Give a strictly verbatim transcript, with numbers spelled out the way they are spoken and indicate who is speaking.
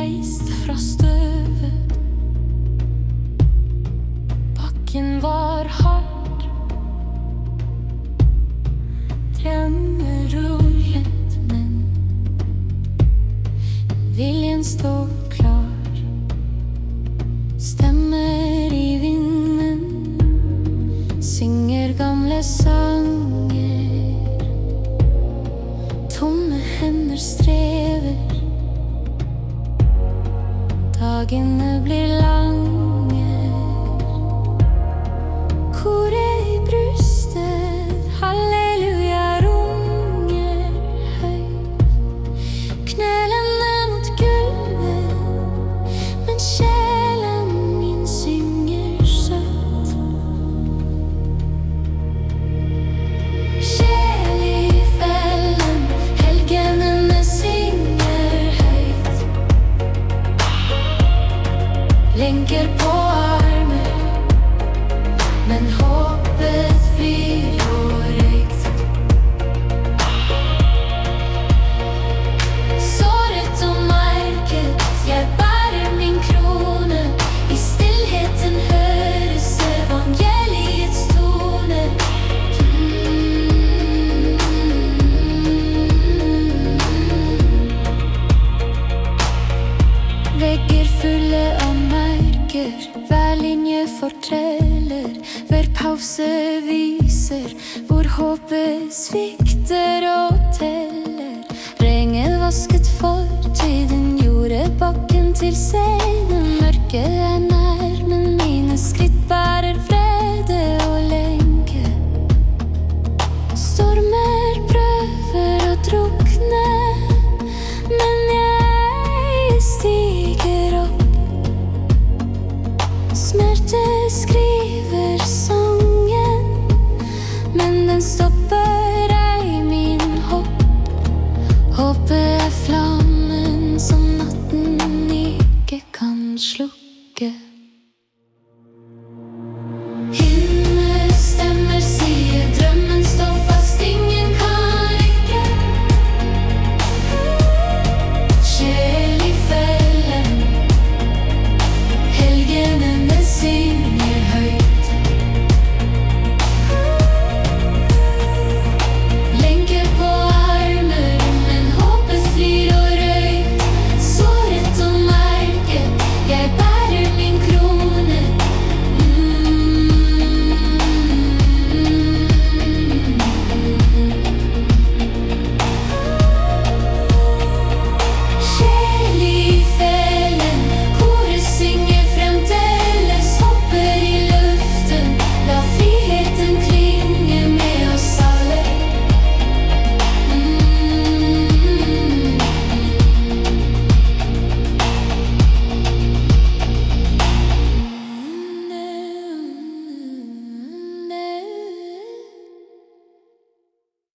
Speaker 1: reiste fra støvet. Bakken var hard. Drømmer rullet, men viljen står klar. Stemmer i vinden, synger gamle sanger. Tomme hender strever. Dagene blir lange. Koret i brystet, halleluja runger høyt. Knælene mot gulvet, men sjelen min synger søtt. Sjel i fellen, helgenene synger høyt. Lenker på armer, men håpet flyr og røykt. Såret og merket, jeg bærer min krone. I stillheten høres evangeliets toner. Vegger fulle av merker, hver linje forteller. Hver pause viser hvor håpet svikter og teller. Regnet vasket fortiden, gjorde bakken til seg.